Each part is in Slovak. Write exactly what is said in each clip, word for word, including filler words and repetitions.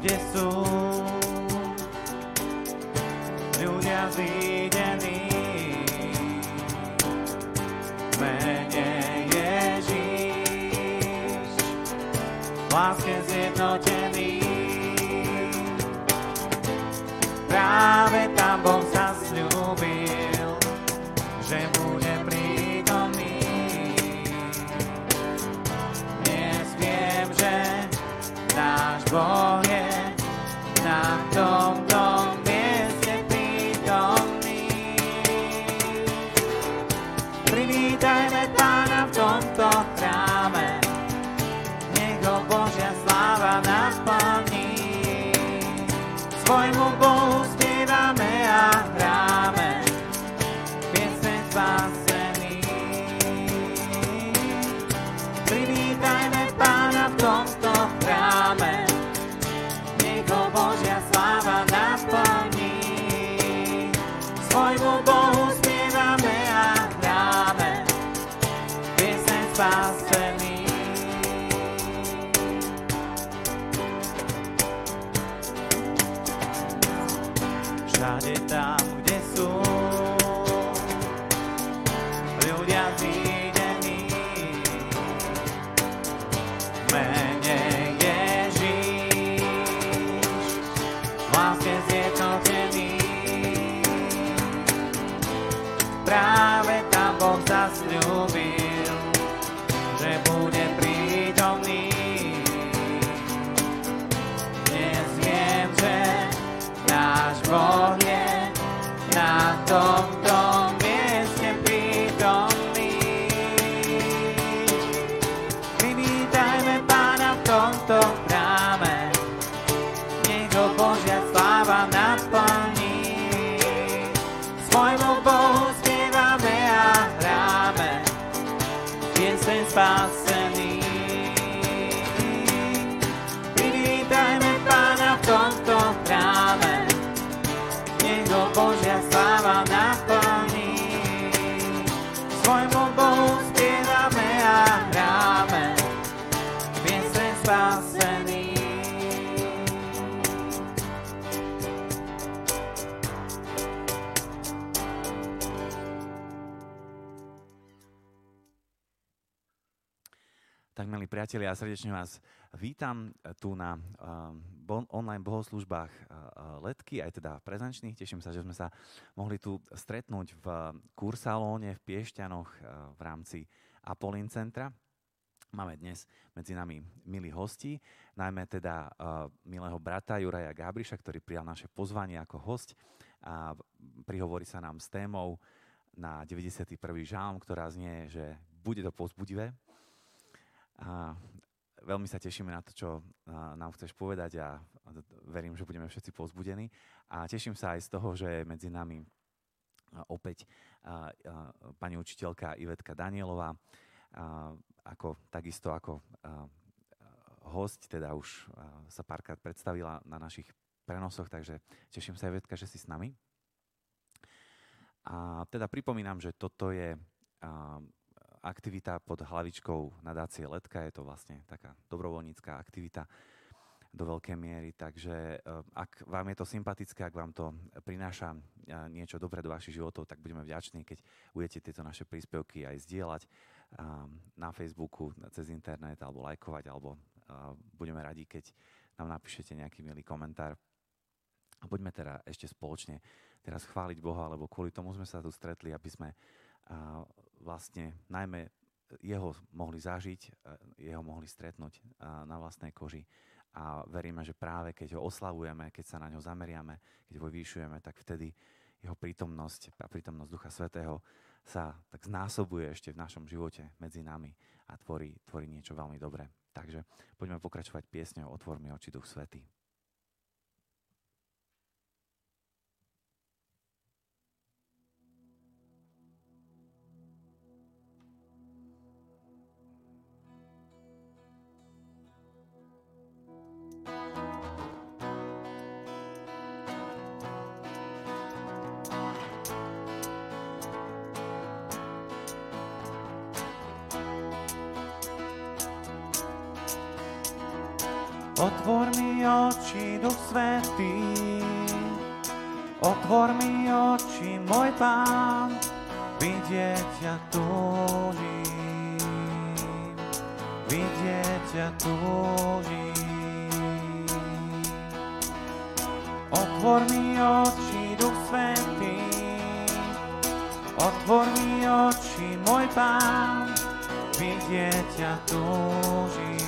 kde sú ľudia zídení. V mene Ježiš, v láske zjednotený. Práve tam Boh zasľúbil, že bude prítomný. Dnes viem, že náš Boh je na tomto mieste prítomný. Privítajme Pána v tomto chráme, nech ho Božia sláva naplní. Svojmu Bohu spievame a hráme pieseň spásení. Privítajme Pána v tomto chráme, nech ho Božia sláva naplní. Svojmu Bohu spievame a hráme pieseň spásení. Všade tam, kde sú ľudia zídení. V mene Ježiš, v láske zjednotený. Práve tam Boh zasľúbil, že bude prítomný. Dnes viem, že náš Boh je na tomto mieste prítomný. Privítajme Pána v tomto chráme, nech ho Božia sláva naplní. Svojmu Bohu spievame a hráme pieseň spásení. Privítajme Pána v tomto chráme, nech ho Božia sláva naplní. Svojmu Bohu spievame a hráme pieseň spásení. Tak, milí priatelia, ja srdečne vás vítam tu na uh, bon, online bohoslúžbách uh, Letky, aj teda prezenčných. Teším sa, že sme sa mohli tu stretnúť v kursalóne v Piešťanoch uh, v rámci Apolline centra. Máme dnes medzi nami milí hostí, najmä teda uh, milého brata Juraja Gábriša, ktorý prijal naše pozvanie ako host a prihovorí sa nám s témou na deväťdesiaty prvý žalm, ktorá znie, že bude to povzbudivé. A veľmi sa tešíme na to, čo nám chceš povedať a verím, že budeme všetci povzbudení. A teším sa aj z toho, že medzi nami opäť pani učiteľka Ivetka Danielová, ako, takisto ako host, teda už sa párkrát predstavila na našich prenosoch, takže teším sa, Ivetka, že si s nami. A teda pripomínam, že toto je aktivita pod hlavičkou nadácie Letka. Je to vlastne taká dobrovoľnícka aktivita do veľkej miery, takže ak vám je to sympatické, ak vám to prináša niečo dobré do vašich životov, tak budeme vďační, keď budete tieto naše príspevky aj zdieľať na Facebooku, cez internet, alebo lajkovať, alebo budeme radi, keď nám napíšete nejaký milý komentár. A poďme teda ešte spoločne teraz chváliť Boha, lebo kvôli tomu sme sa tu stretli, aby sme vlastne najmä jeho mohli zažiť, jeho mohli stretnúť na vlastnej koži. A veríme, že práve keď ho oslavujeme, keď sa na ňo zameriame, keď ho vyvyšujeme, tak vtedy jeho prítomnosť a prítomnosť Ducha Svätého sa tak znásobuje ešte v našom živote medzi nami a tvorí, tvorí niečo veľmi dobré. Takže poďme pokračovať piesňou Otvor mi oči, Duch Svätý. Otvor mi oči, Duch Svätý, otvor mi oči, môj Pán, vidieť ťa túžim, vidieť ťa túžim. Otvor mi oči, Duch Svätý, otvor mi oči, môj Pán, vidieť ťa túžim,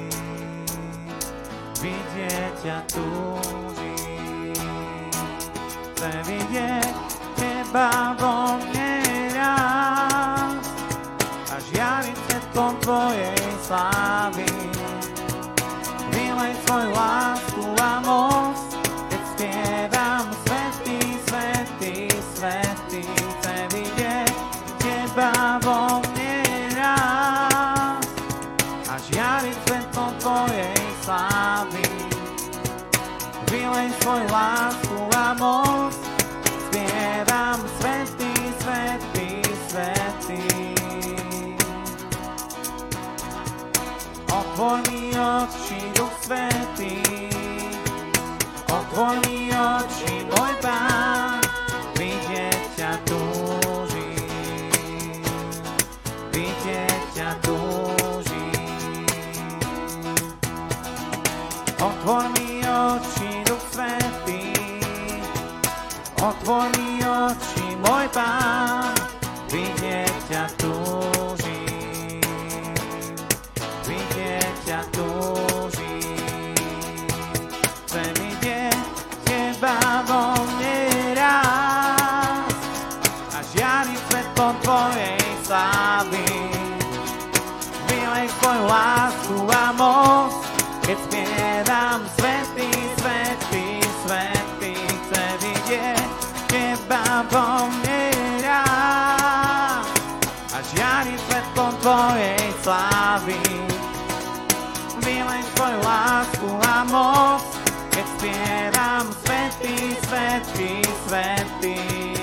vidieť ťa túžim. Chcem vidieť teba vo mne raz a žiariť svetlom tvojej slávy. Vylej svoju lásku a moc, keď spievam svätý, svätý, svätý. Chcem vidieť teba vo mne raz a žiariť svetlom tvojej slávy. Vylej svoju lásku a moc, spievam svätý, svätý, svätý. Otvor mi oči, Duch Svätý, otvor mi oči, môj Pán, vidieť ťa túžim, vidieť ťa túžim. Otvor mi oči, Duch Svätý, otvor mi oči, môj Pán, vidieť ťa túžim, vidieť ťa túžim. Chcem vidieť teba vo mne raz a žiariť svetlom tvojej slávy. Vylej svoju lásku a moc, keď spievam svätý, svätý, svätý. Chcem vidieť teba vo mne raz a žiariť svetlom tvojej slávy. Vylej svoju lásku a moc, keď spievam svätý, svätý, svätý.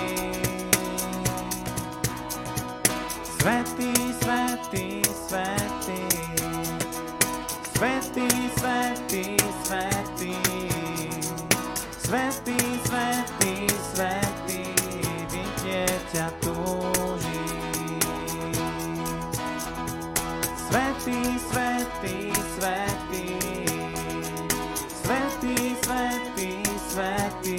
Svätý, svätý, svätý. Svätý, svätý, svätý. Svätý, svätý, svätý. Vidieť ťa túžim. Svätý, svätý, svätý. Svätý, svätý, svätý.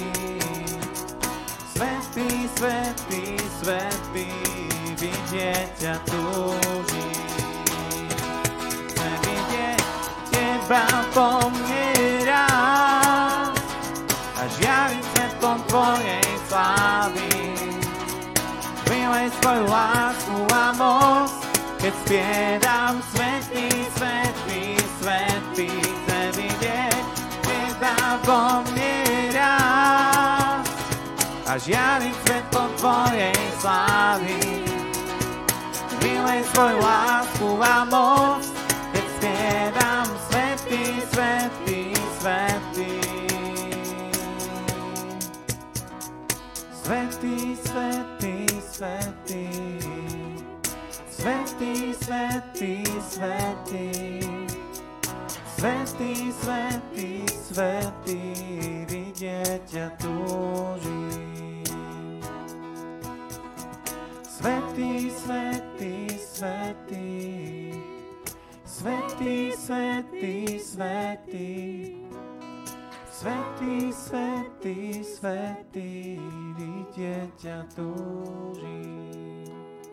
Svätý, svätý, svätý. Vidieť ťa túžim. Chcem vidieť teba po mne raz a žiariť svetlom tvojej slávy. Vylej svoju lásku a moc, keď spievam svätý, svätý, svätý. Chcem vidieť teba po mne raz a žiariť svetlom tvojej slávy. Vylej svoju lásku a moc, keď spievam svätý, svätý, svätý. Svätý, svätý, svätý. Svätý, svätý, svätý. Svätý, svätý, svätý. Vidieť ťa túžim. Svätý, svätý, svätý. Svätý, svätý, svätý. Svätý, svätý, svätý. Vidieť ťa túžim.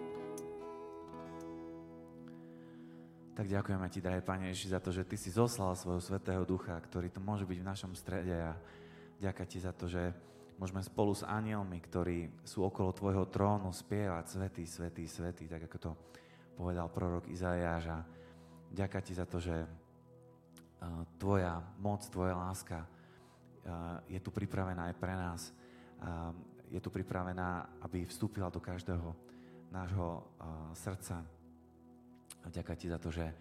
Tak ďakujeme ti, drahý Pane Ježiš, za to, že ty si zoslal svojho Svätého Ducha, ktorý tu môže byť v našom strede, a ďakujem ti za to, že môžeme spolu s anjelmi, ktorí sú okolo tvojho trónu, spievať svätý, svätý, svätý, tak ako to povedal prorok Izaiáš. A ďakujem ti za to, že tvoja moc, tvoja láska je tu pripravená aj pre nás. Je tu pripravená, aby vstúpila do každého nášho srdca. A ďakujem ti za to, že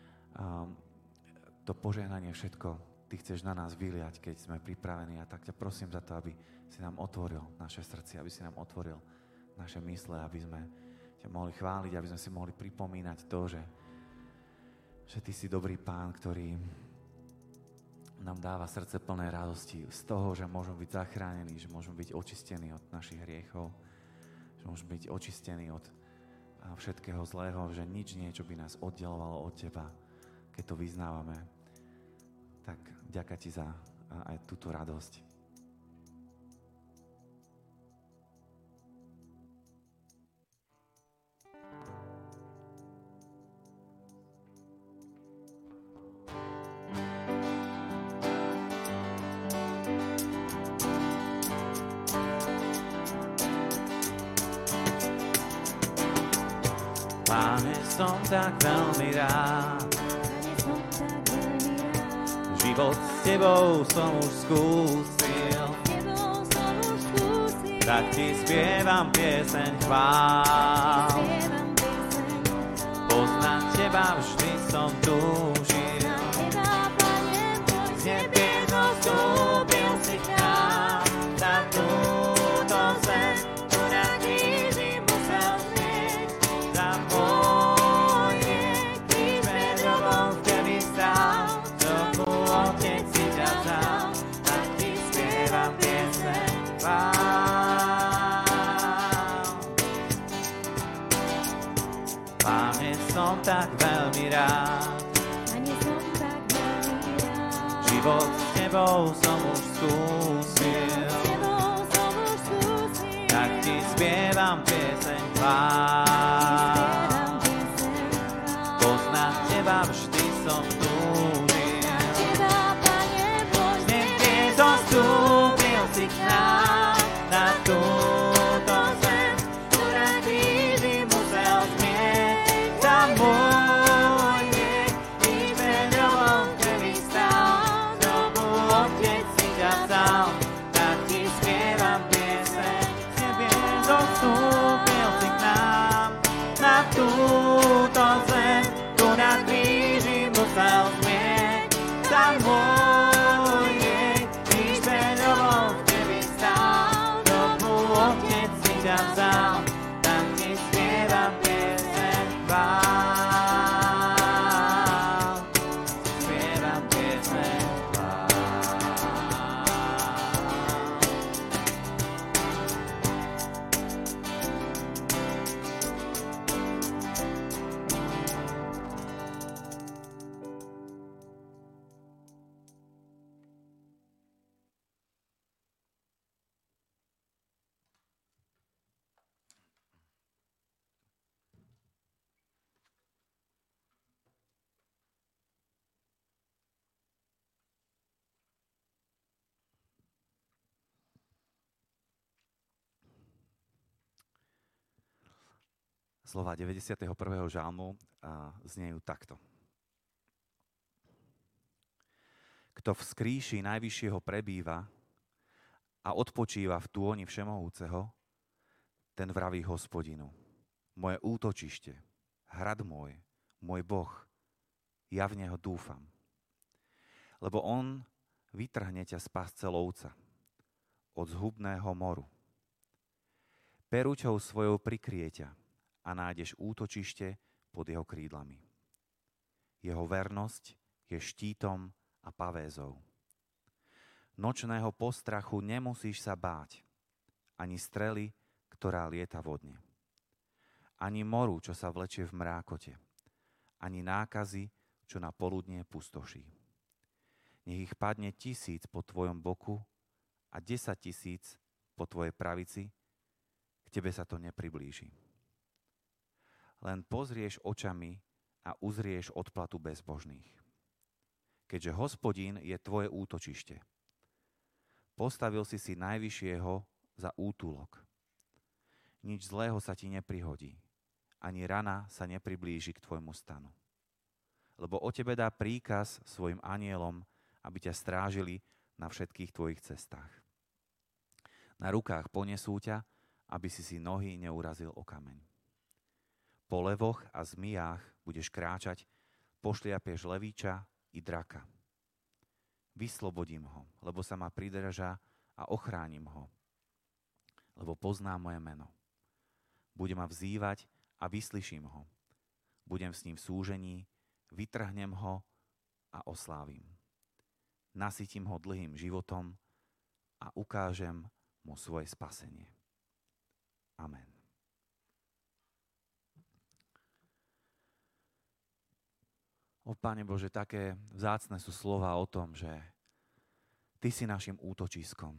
to požehnanie všetko ty chceš na nás vyliať, keď sme pripravení. A tak ťa prosím za to, aby si nám otvoril naše srdce, aby si nám otvoril naše mysle, aby sme ťa mohli chváliť, aby sme si mohli pripomínať to, že, že ty si dobrý Pán, ktorý nám dáva srdce plné radosti z toho, že môžeme byť zachránení, že môžeme byť očistení od našich hriechov, že môžeme byť očistení od všetkého zlého, že nič nie, čo by nás oddelovalo od Teba, keď to vyznávame. Tak vďaka Ti za aj túto radosť. Páne, som tak veľmi rád, život s Tebou som už skúsil, tak Ti spievam pieseň chvál. Poznať Teba vždy som túžil, z nebies zostúpil si k nám, na túto zem, tu na kríži musel znieť, za moje kríž pred robou v Tebi stál, tomu Otec si ťa vzal, tak Ti spievam pieseň chvál. Páne, som tak veľmi rád, život s Tebou som už skúsil, tak Ti spievam pieseň chvál. Poznať Teba vždy som túžil, niekde zostúpil si k nám, na túto zem, tu na kríži musel zmieť, za môj hriech, kríž pred robou v Tebi stál, znovu Otec si ťa vzal, tak Ti spievam pieseň, z nebies zostúpil si k nám, na túto zem, tu na kríži musel zmieť, za môj hriech, kríž pred robou v Tebi stál, znovu Otec si ťa vzal, tak Ti spievam pieseň chvál. Spievam pieseň chvál. Slova deväťdesiateho prvého žalmu a znejú takto. Kto v skríši najvyššieho prebýva a odpočíva v tôni Všemohúceho, ten vraví Hospodinu: moje útočište, hrad môj, môj Boh, ja v Neho dúfam. Lebo On vytrhne ťa z pasce lovca, od zhubného moru. Peruťou svojou prikrie ťa a nájdeš útočište pod jeho krídlami. Jeho vernosť je štítom a pavézou. Nočného postrachu nemusíš sa báť, ani strely, ktorá lieta vodne, ani moru, čo sa vlečie v mrákote, ani nákazy, čo na poludnie pustoší. Nech ich padne tisíc po tvojom boku a desať tisíc po tvojej pravici, k tebe sa to nepriblíži. Len pozrieš očami a uzrieš odplatu bezbožných. Keďže Hospodín je tvoje útočište, postavil si si najvyššieho za útulok. Nič zlého sa ti neprihodí, ani rana sa nepriblíži k tvojmu stanu. Lebo o tebe dá príkaz svojim anielom, aby ťa strážili na všetkých tvojich cestách. Na rukách ponesú ťa, aby si si nohy neurazil o kameň. Po levoch a zmijách budeš kráčať, pošliapeš levíča i draka. Vyslobodím ho, lebo sa ma pridrža a ochránim ho, lebo pozná moje meno. Bude ma vzývať a vyslyším ho. Budem s ním v súžení, vytrhnem ho a oslávim. nasytím ho dlhým životom a ukážem mu svoje spasenie. Amen. O Pane Bože, také vzácne sú slova o tom, že Ty si našim útočiskom.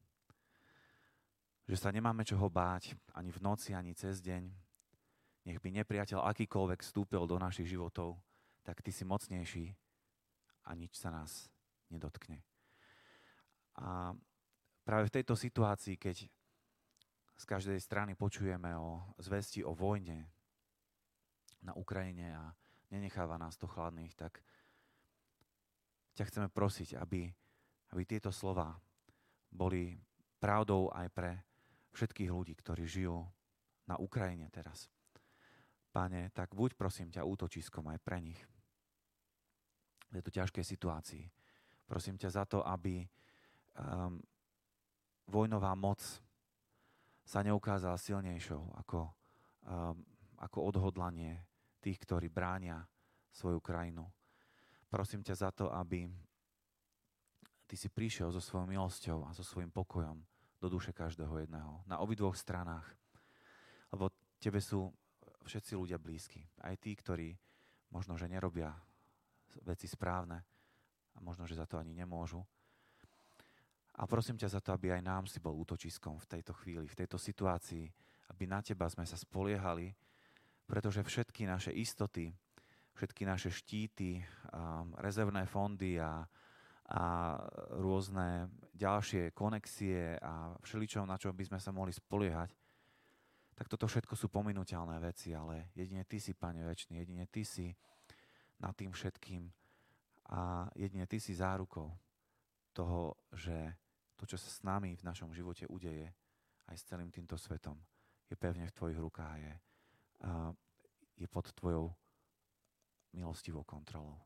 Že sa nemáme čoho báť ani v noci, ani cez deň. Nech by nepriateľ akýkoľvek vstúpil do našich životov, tak Ty si mocnejší a nič sa nás nedotkne. A práve v tejto situácii, keď z každej strany počujeme o zvesti o vojne na Ukrajine a nenecháva nás to chladných, tak ťa chceme prosiť, aby, aby tieto slova boli pravdou aj pre všetkých ľudí, ktorí žijú na Ukrajine teraz. Pane, tak buď prosím ťa útočiskom aj pre nich v tejto ťažkej situácii. Prosím ťa za to, aby um, vojnová moc sa neukázala silnejšou ako, um, ako odhodlanie tých, ktorí bránia svoju krajinu. Prosím ťa za to, aby Ty si prišiel so svojou milosťou a so svojím pokojom do duše každého jedného. Na obidvoch stranách. Lebo Tebe sú všetci ľudia blízki. Aj tí, ktorí možno, že nerobia veci správne a možno, že za to ani nemôžu. A prosím ťa za to, aby aj nám si bol útočiskom v tejto chvíli, v tejto situácii, aby na Teba sme sa spoliehali, pretože všetky naše istoty, všetky naše štíty, um, rezervné fondy a, a rôzne ďalšie konexie a všeličo, na čo by sme sa mohli spoliehať, tak toto všetko sú pominuteľné veci, ale jedine Ty si, Pane večný, jedine Ty si nad tým všetkým a jedine Ty si zárukou toho, že to, čo sa s nami v našom živote udeje, aj s celým týmto svetom, je pevne v Tvojich rukách, je Uh, je pod Tvojou milostivou kontrolou.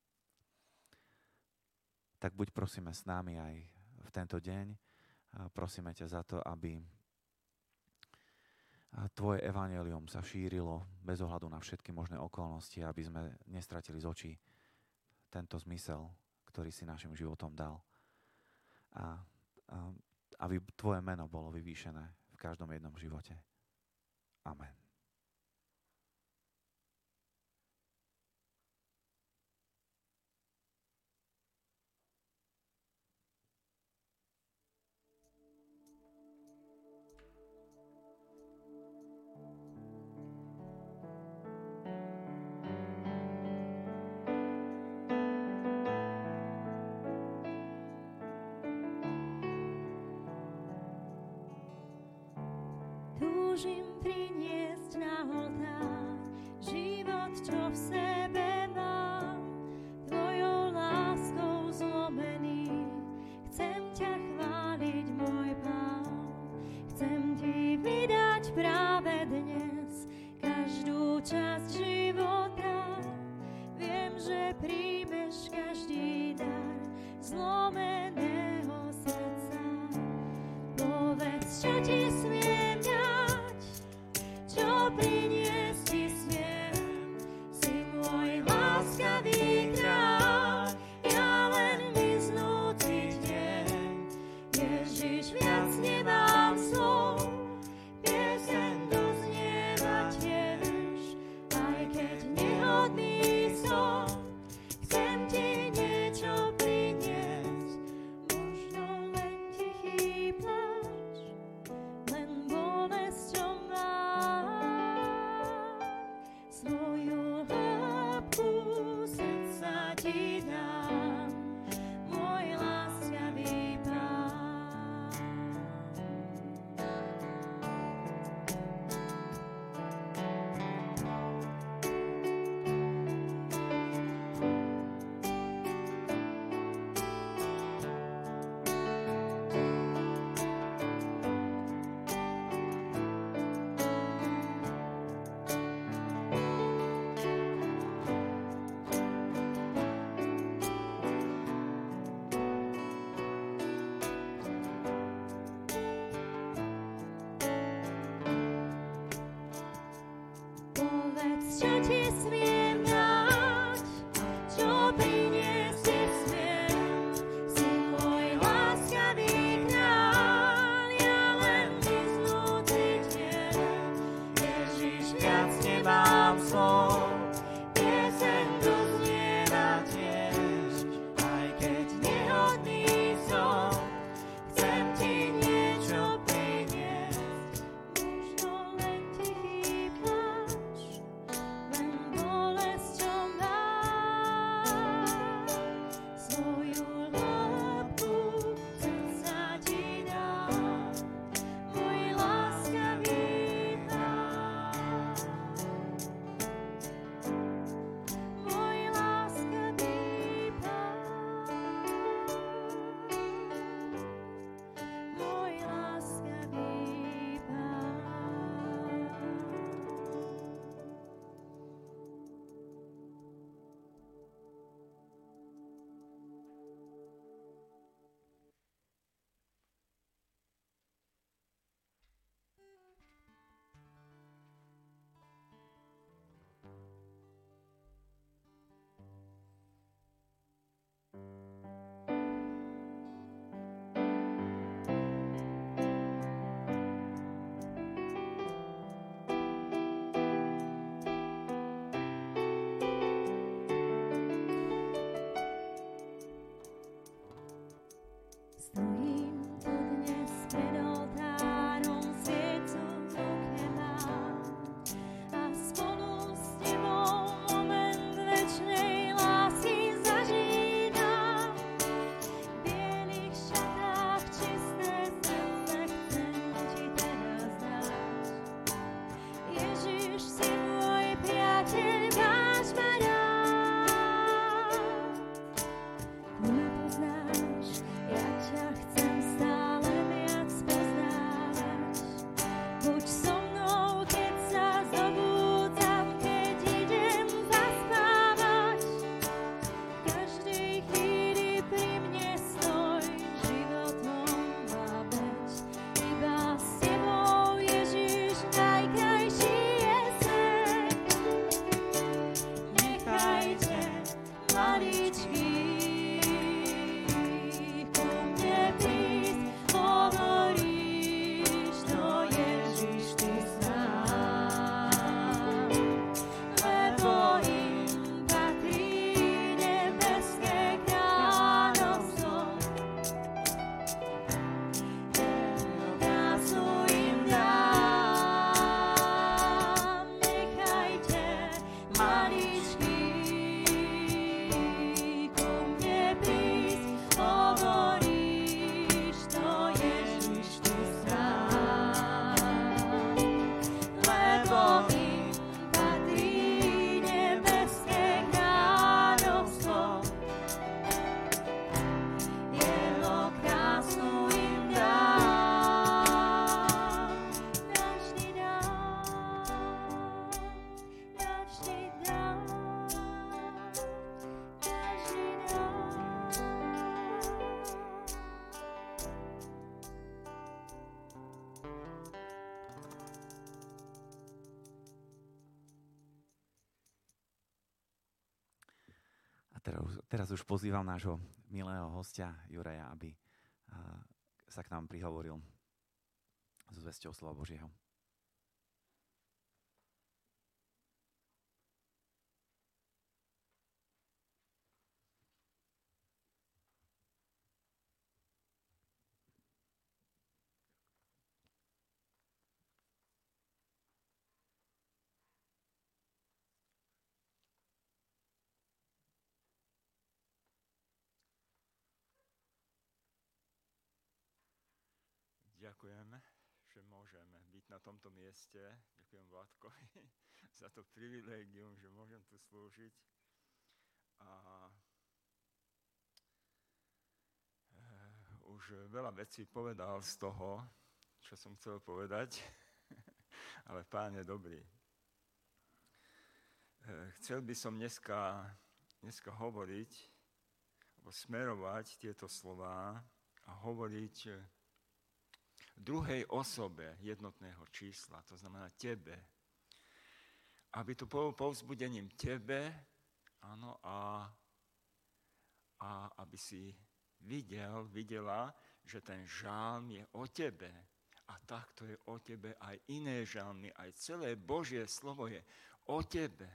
Tak buď prosíme s nami aj v tento deň. Uh, prosíme ťa za to, aby Tvoje evanjelium sa šírilo bez ohľadu na všetky možné okolnosti, aby sme nestratili z očí tento zmysel, ktorý si našim životom dal. A, a aby Tvoje meno bolo vyvýšené v každom jednom živote. Amen. Túžim priniesť na oltár život, čo v sebe mám, Tvojou láskou zlomený. Chcem ťa chváliť, môj Pán, chcem Ti vydať práve dnes každú časť života. Viem, že príjmeš každý dar zlomeného srdca. Povedz, čo Ti smiem dať, čo priniesť Ti smiem. Si môj láskavý kráľ, ja len vyznúciť viem. Ježiš, viac nemám slov, pieseň doznieva tiež. Aj keď nehodný som, chcem Ti niečo priniesť. Možno len tichý pláč, len bolesť, čo mám. Svoju hĺbku srdca Ti dám, môj láskavý Pán. Povedz, čo Ti smiem dať, čo priniesť Ti smiem. teraz, teraz už pozývam nášho milého hostia Juraja, aby sa k nám prihovoril so zvesťou slova Božieho. Ďakujem, že môžeme byť na tomto mieste. Ďakujem Vládkovi za to privilégium, že môžem tu slúžiť. A už veľa vecí povedal z toho, čo som chcel povedať, ale Pán je dobrý. Chcel by som dneska, dneska hovoriť, alebo smerovať tieto slová a hovoriť druhej osobe jednotného čísla, to znamená tebe. Aby to bolo povzbudením tebe, áno, a, a aby si videl, videla, že ten žalm je o tebe. A takto je o tebe aj iné žalmy, aj celé Božie slovo je o tebe.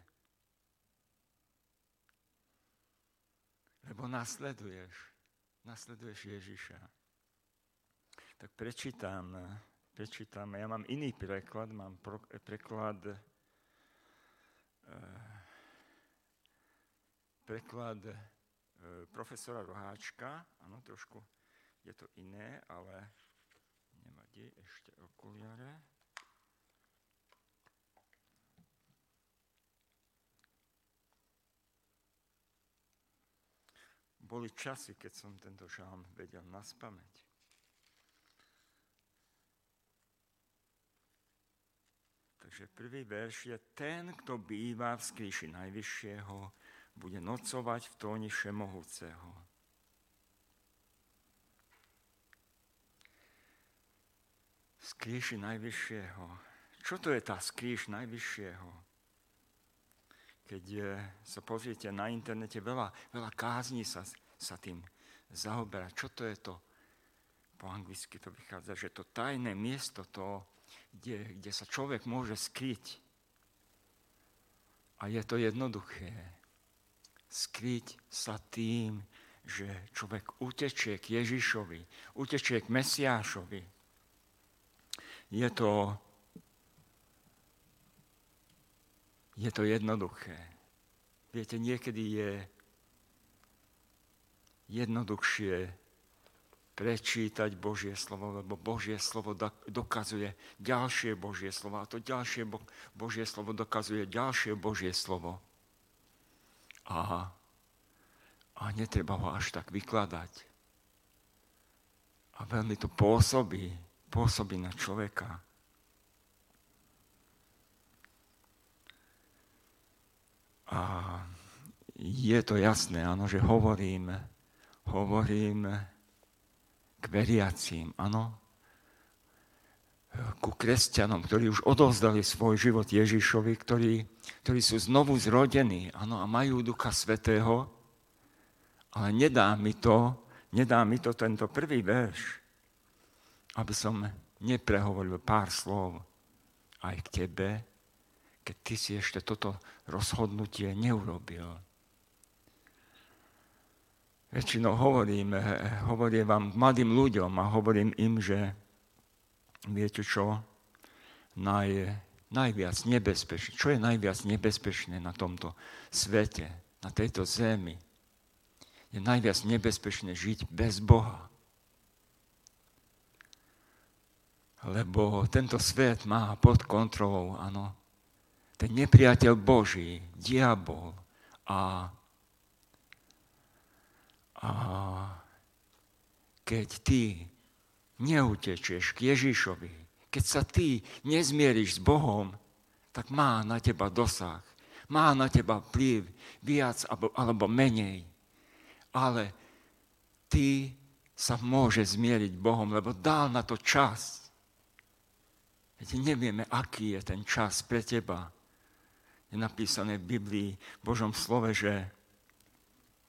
Lebo nasleduješ, nasleduješ Ježiša. Tak prečítam, prečítam, ja mám iný preklad, mám pro, preklad, eh, preklad eh, profesora Roháčka, áno, trošku je to iné, ale nevadí, ešte okuliare. Boli časy, keď som tento žalm vedel naspamäť. Takže prvý verš je: ten, kto býva v skríši Najvyššieho, bude nocovať v tóni Všemohúceho. Skríši Najvyššieho. Čo to je tá skríš Najvyššieho? Keď je, sa pozriete na internete, veľa, veľa kázni sa, sa tým zaoberá. Čo to je to? Po anglicky to vychádza, že to tajné miesto, to Kde, kde sa človek môže skryť. A je to jednoduché. Skryť sa tým, že človek utečie k Ježišovi, utečie k Mesiášovi. Je to, je to jednoduché. Viete, niekedy je jednoduchšie prečítať Božie slovo, lebo Božie slovo dokazuje ďalšie Božie slovo a to ďalšie Božie slovo dokazuje ďalšie Božie slovo. A, a netreba ho až tak vykladať. A veľmi to pôsobí, pôsobí na človeka. A je to jasné, áno, že hovorím, hovorím k veriacím, áno, ku kresťanom, ktorí už odovzdali svoj život Ježišovi, ktorí, ktorí sú znovu zrodení, áno, a majú Ducha Svätého, ale nedá mi to, nedá mi to tento prvý verš, aby som neprehovoril pár slov aj k tebe, keď ty si ešte toto rozhodnutie neurobil. Väčšinou hovorím, hovorím vám mladým ľuďom a hovorím im, že viete čo, Naj, najviac nebezpečné, čo je najviac nebezpečné na tomto svete, na tejto zemi, je najviac nebezpečné žiť bez Boha. Lebo tento svet má pod kontrolou, áno, ten nepriateľ Boží, diabol a A keď ty neutečieš k Ježišovi, keď sa ty nezmieríš s Bohom, tak má na teba dosah, má na teba vplyv viac alebo menej. Ale ty sa môže zmieriť Bohom, lebo dal na to čas. Veď nevieme, aký je ten čas pre teba. Je napísané v Biblii, v Božom slove, že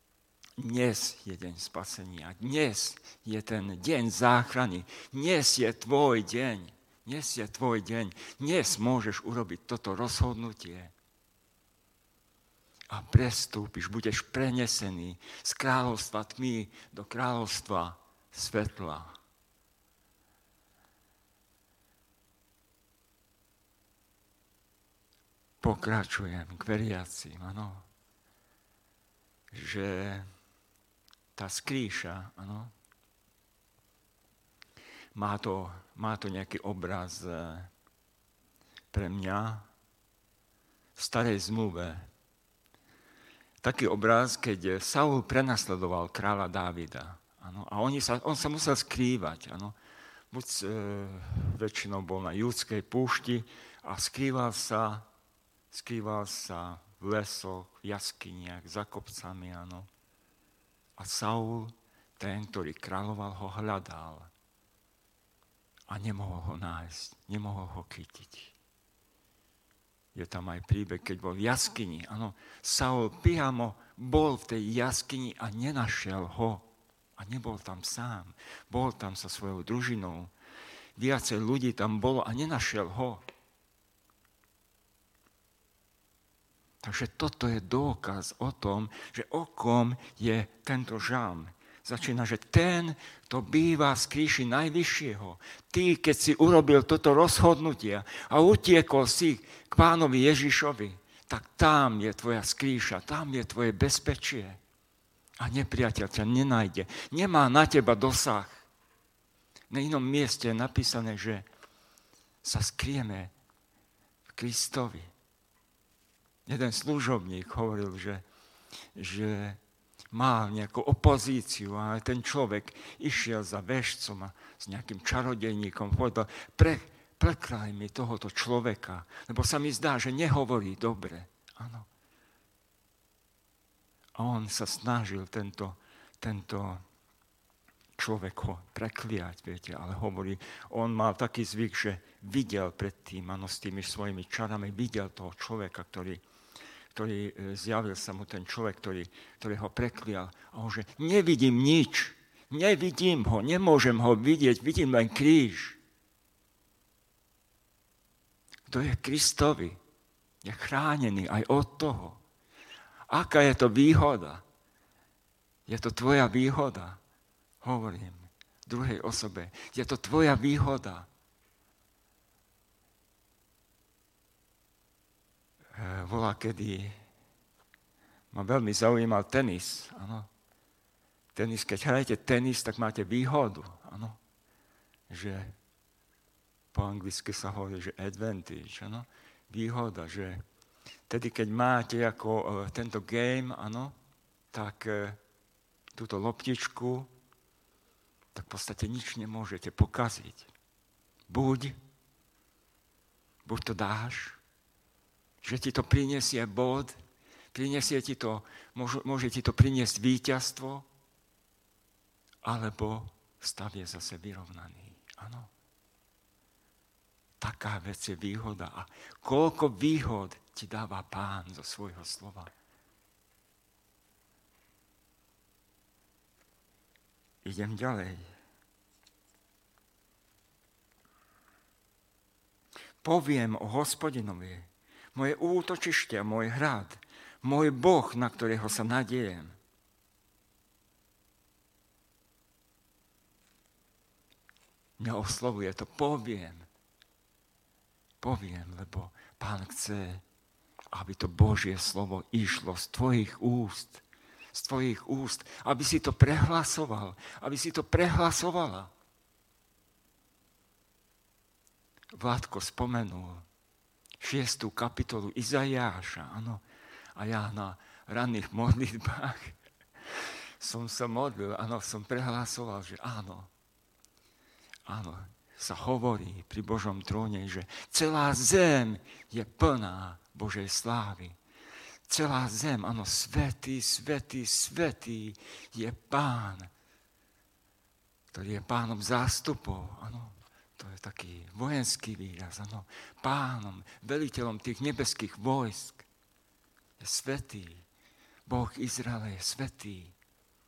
Dnes je deň spasenia. Dnes je ten deň záchrany. Dnes je tvoj deň. Dnes je tvoj deň. Dnes môžeš urobiť toto rozhodnutie. A prestúpiš, budeš prenesený z kráľovstva tmy do kráľovstva svetla. Pokračujem k veriacim, áno. Že tá skríša, áno, má to, má to nejaký obraz pre mňa v starej zmluve. Taký obraz, keď Saul prenasledoval kráľa Dávida. Áno, a oni sa, on sa musel skrývať. Áno. Buď e, väčšinou bol na judskej púšti a skrýval sa, skrýval sa v lesoch, v jaskyniach, za kopcami. Áno. A Saul, ten, ktorý kráľoval, ho hľadal. A nemohol ho nájsť, nemohol ho chytiť. Je tam aj príbeh, keď bol v jaskyni. Áno, Saul priamo bol v tej jaskyni a nenašiel ho. A nebol tam sám. Bol tam so svojou družinou. Viacej ľudí tam bolo a nenašiel ho. Takže toto je dôkaz o tom, že o kom je tento žalm. Začína, že ten, kto býva v skríši najvyššieho, ty, keď si urobil toto rozhodnutie a utiekol si k Pánovi Ježišovi, tak tam je tvoja skríša, tam je tvoje bezpečie. A nepriateľ ťa nenájde. Nemá na teba dosah. Na inom mieste je napísané, že sa skrieme v Kristovi. Jeden služobník hovoril, že, že mal nejakú opozíciu a ten človek išiel za vešcom a s nejakým čarodejníkom povedal, pre, prekraj mi tohoto človeka, lebo sa mi zdá, že nehovorí dobre. Áno. A on sa snažil tento, tento človek ho prekliať, viete, ale hovorí, on mal taký zvyk, že videl predtým, áno, s tými svojimi čarami, videl toho človeka, ktorý ktorý zjavil sa mu ten človek, ktorý, ktorý ho preklial. A on že, nevidím nič, nevidím ho, nemôžem ho vidieť, vidím len kríž. Kto je Kristovi, je chránený aj od toho. Aká je to výhoda? Je to tvoja výhoda, hovorím druhej osobe. Je to tvoja výhoda. Volá, kedy ma veľmi zaujímal tenis. Ano. Tenis, keď hrajete tenis, tak máte výhodu. Ano. Že po anglicky sa hovorí, že advantage. Ano. Výhoda, že tedy, keď máte ako uh, tento game, ano, tak uh, túto loptičku, tak v podstate nič nemôžete pokaziť. Buď, buď to dáš, že ti to prinesie bod, prinesie ti to, môže, môže ti to priniesť víťazstvo, alebo stav je zase vyrovnaný. Áno. Taká vec je výhoda. A koľko výhod ti dáva Pán zo svojho slova. Idem ďalej. Poviem o Hospodinovi, moje útočište, môj hrad, môj Boh, na ktorého sa nadiejem. Mňa oslovuje to, poviem. Poviem, lebo Pán chce, aby to Božie slovo išlo z tvojich úst, z tvojich úst, aby si to prehlasoval, aby si to prehlasovala. Vládko spomenul šiestú kapitolu Izaiáša, áno. A ja na ranných modlitbách som sa modlil, áno, som prehlasoval, že áno, áno, sa hovorí pri Božom tróne, že celá zem je plná Božej slávy. Celá zem, áno, svätý, svätý, svätý je Pán, ktorý je Pánom zástupov, áno. To je taký vojenský výraz, áno. Pánom, veliteľom tých nebeských vojsk je svätý. Boh Izraela je svätý.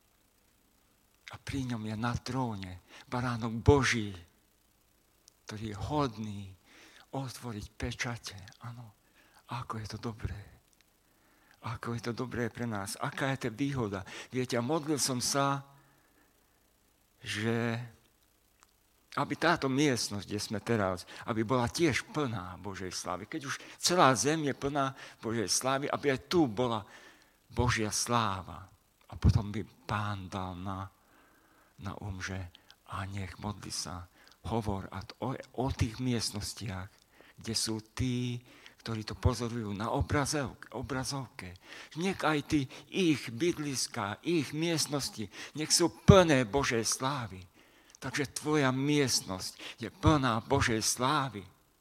A pri ňom je na tróne baránok Boží, ktorý je hodný otvoriť pečate. Áno, ako je to dobré. Ako je to dobré pre nás. Aká je to výhoda. Viete, a modlil som sa, že aby táto miestnosť, kde sme teraz, aby bola tiež plná Božej slávy. Keď už celá zem je plná Božej slávy, aby aj tu bola Božia sláva. A potom by Pán dal na, na um, že a nech modli sa, hovor a o, o tých miestnostiach, kde sú tí, ktorí to pozorujú na obrazovke. obrazovke. Nech aj tí ich bydliská, ich miestnosti, nech sú plné Božej slávy. Takže tvoja miestnosť je plná Božej slávy.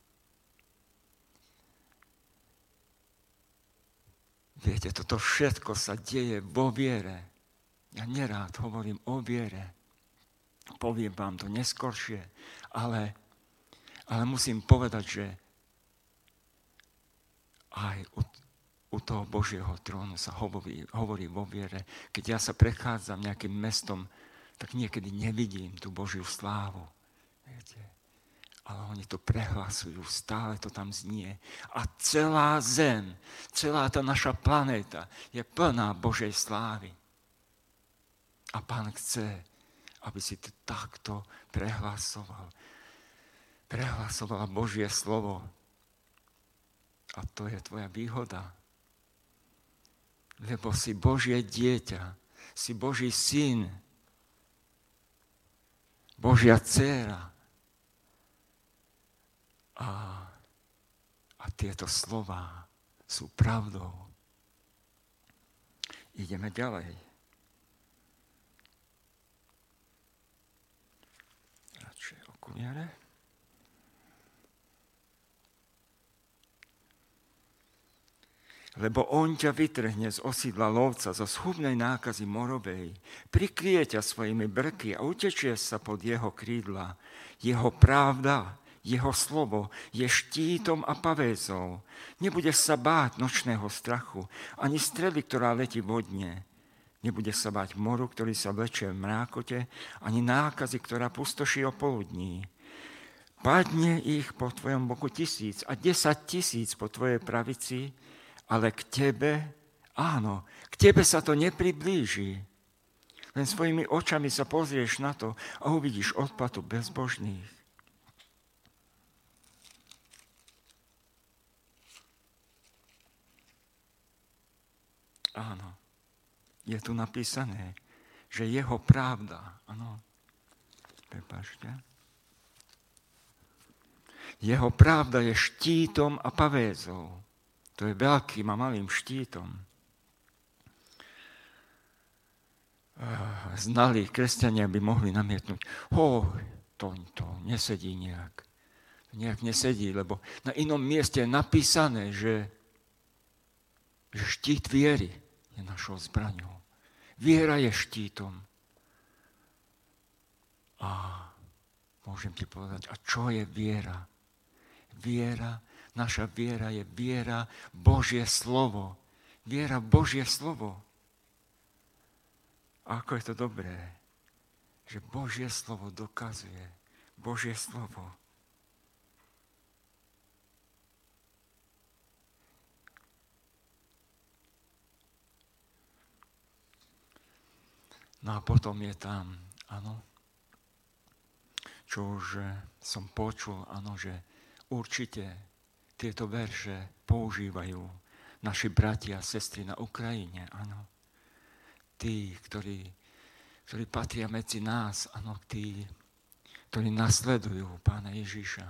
Viete, toto všetko sa deje vo viere. Ja nerád hovorím o viere. Poviem vám to neskoršie, ale, ale musím povedať, že aj u, u toho Božieho trónu sa hovorí, hovorí vo viere. Keď ja sa prechádzam nejakým mestom, tak niekedy nevidím tú Božiu slávu. Viete? Ale oni to prehlasujú, stále to tam znie. A celá zem, celá tá naša planéta je plná Božej slávy. A Pán chce, aby si to takto prehlasoval. Prehlasovala Božie slovo. A to je tvoja výhoda. Lebo si Božie dieťa, si Boží syn, Božia dcéra. A, a tieto slová sú pravdou. Ideme ďalej. Radšej okuliare. Lebo on ťa vytrhne z osídla lovca, zo schubnej nákazy morovej, prikrie ťa svojimi brky a utečie sa pod jeho krídla. Jeho pravda, jeho slovo je štítom a pavézou. Nebudeš sa báť nočného strachu, ani strely, ktorá letí vodne. Nebudeš sa báť moru, ktorý sa vlečie v mrákote, ani nákazy, ktorá pustoší o poludní. Padne ich po tvojom boku tisíc a desať tisíc po tvojej pravici, ale k tebe, áno, k tebe sa to nepriblíži. Len svojimi očami sa pozrieš na to a uvidíš odplatu bezbožných. Áno, je tu napísané, že jeho pravda, áno, prepáčte, jeho pravda je štítom a pavézou. To je veľkým a malým štítom. Znalí kresťania by mohli namietnúť, ho, to, to nesedí nejak. Nejak nesedí, lebo na inom mieste je napísané, že, že štít viery je našou zbraňou. Viera je štítom. A môžem ti povedať, a čo je viera? Viera Naša viera je viera Božie slovo. Viera Božie slovo. A ako je to dobré, že Božie slovo dokazuje. Božie slovo. No a potom je tam, áno, čo už som počul, áno, že určite tieto verše používajú naši bratia a sestry na Ukrajine, áno. Tí, ktorí, ktorí patria medzi nás, áno, tí, ktorí nasledujú Pána Ježiša.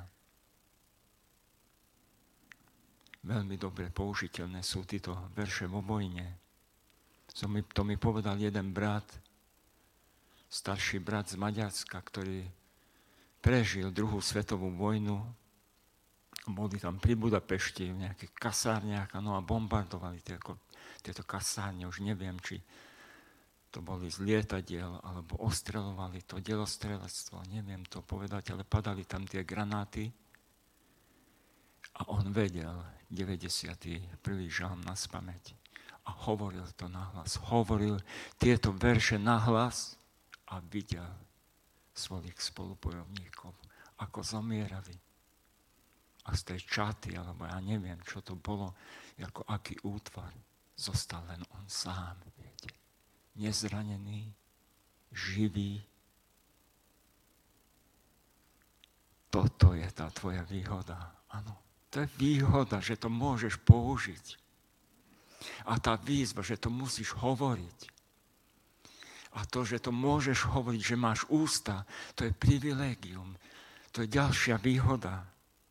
Veľmi dobre použiteľné sú títo verše vo vojne. To mi, to mi povedal jeden brat, starší brat z Maďarska, ktorý prežil druhú svetovú vojnu. Boli tam pri Budapešti v nejakých kasárniach, no a bombardovali tieto, tieto kasárne. Už neviem, či to boli z lietadiel, alebo ostreľovali to delostrelectvo. Neviem to povedať, ale padali tam tie granáty. A on vedel deväťdesiaty prvý žalm na spamäť. A hovoril to nahlas. Hovoril tieto verše nahlas. a videl svojich spolubojovníkov, ako zomierali. A z tej čaty, alebo ja neviem, čo to bolo, ako aký útvar, zostal len on sám, viete. Nezranený, živý. Toto je tá tvoja výhoda. Áno, to je výhoda, že to môžeš použiť. A tá výzva, že to musíš hovoriť. A to, že to môžeš hovoriť, že máš ústa, to je privilégium. To je ďalšia výhoda.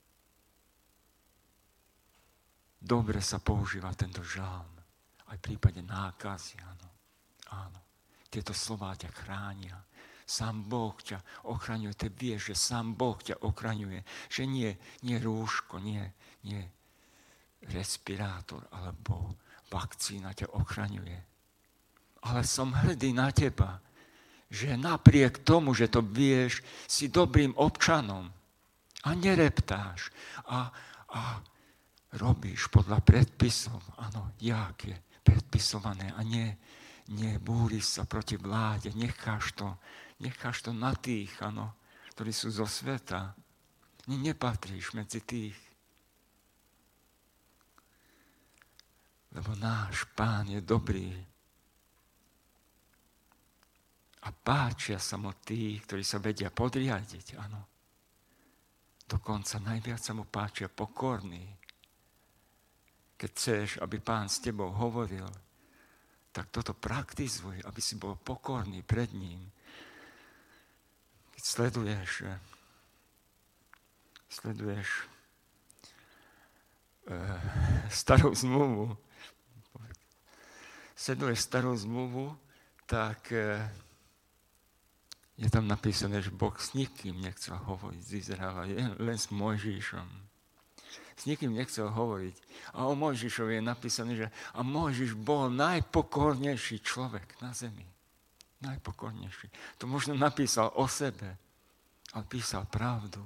Dobre sa používa tento žalm. Aj v prípade nákazy, áno. Áno. Tieto slová ťa chránia. Sám Boh ťa ochraňuje. Ty vieš, že sám Boh ťa ochraňuje. Že nie, nie rúško, nie, nie respirátor, alebo vakcína ťa ochraňuje. Ale som hrdý na teba, že napriek tomu, že to vieš, si dobrým občanom a nereptáš a, a robíš podľa predpisov. Áno, jak je predpisované a nie, nie búriš sa proti vláde, necháš to, necháš to na tých, áno, ktorí sú zo sveta. Nepatríš medzi tých. Lebo náš Pán je dobrý. A páčia sa mu tí, ktorí sa vedia podriadiť, áno. Dokonca najviac sa mu páčia pokorní. Keď chceš, aby Pán s tebou hovoril, tak toto praktizuj, aby si bol pokorný pred ním. Keď sleduješ, sleduješ e, starú zmluvu, sleduješ starú zmluvu, tak e, je tam napísané, že Boh s nikým nechcel hovoriť z Izraela, len s Mojžišom. S nikým nechcel hovoriť. A o Mojžišovi je napísané, že a Mojžiš bol najpokornejší človek na zemi. Najpokornejší. To možno napísal o sebe, ale písal pravdu.